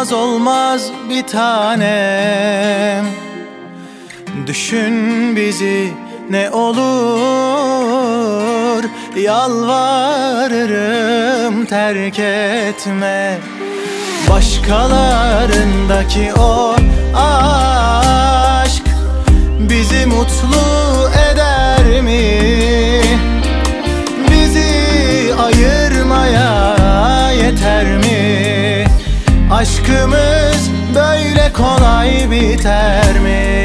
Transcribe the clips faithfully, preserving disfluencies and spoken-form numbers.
Olmaz olmaz bir tanem, düşün bizi ne olur, yalvarırım terk etme. Başkalarındaki o aşk bizi mutlu eder mi? Bizi ayırmaya yeter mi? Aşkımız böyle kolay biter mi?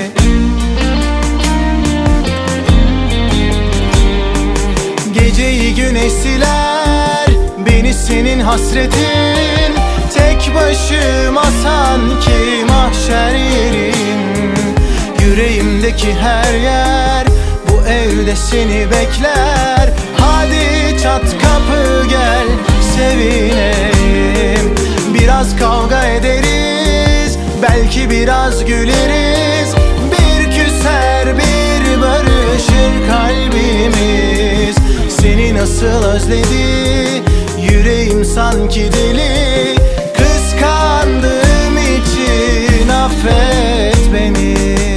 Geceyi güneş siler, beni senin hasretin. Tek başıma sanki mahşer yerim. Yüreğimdeki her yer bu evde seni bekler. Hadi çat kapı gel, sevineyim. Biraz kavga ederiz, belki biraz güleriz. Bir küser bir barışır kalbimiz. Seni nasıl özledi yüreğim sanki deli. Kıskandığım için affet beni.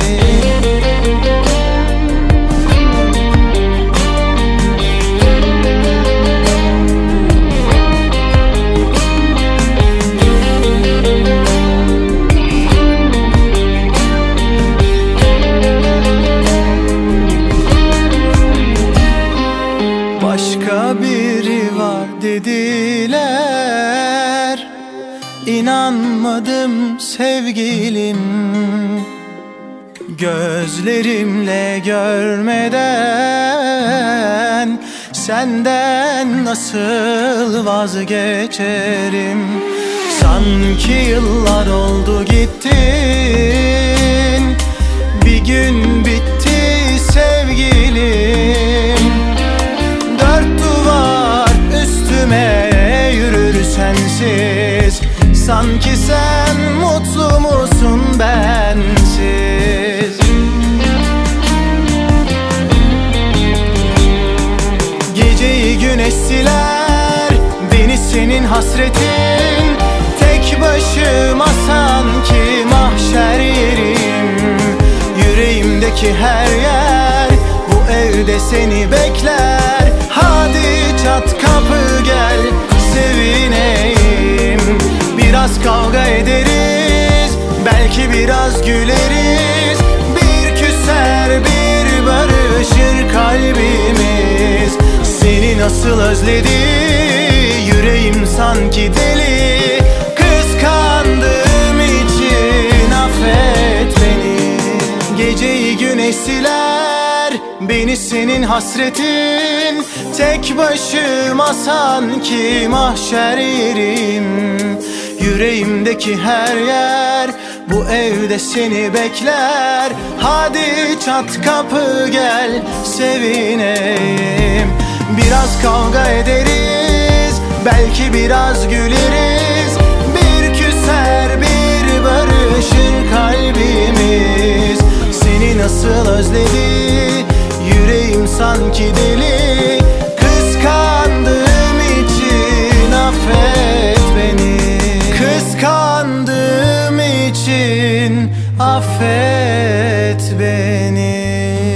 Başka biri var dediler, İnanmadım sevgilim. Gözlerimle görmeden senden nasıl vazgeçerim? Sanki yıllar oldu gittin, bir gün bitti sevgilim. Dört duvar üstüme yürür sensiz. Sanki sen mutlu musun bensiz? Geceyi güneş siler, beni senin hasretin. Tek başıma sanki mahşer yerim. Yüreğimdeki her yer bu evde seni bekler. Hadi çat kapı gel, sevineyim. Biraz kavga ederiz, belki biraz güleriz. Bir küser bir barışır kalbimiz. Seni nasıl özledi yüreğim sanki deli. Kıskandığım için affet beni. Geceyi güneş siler, beni senin hasretin. Tek başıma sanki mahşer yerim. Yüreğimdeki her yer bu evde seni bekler. Hadi çat kapı gel, sevineyim. Biraz kavga ederiz, belki biraz güleriz. Bir küser bir barışır kalbimiz. Seni nasıl özledi yüreğim sanki deli. Kıskandığım için affet beni. Kıskandığım için affet beni.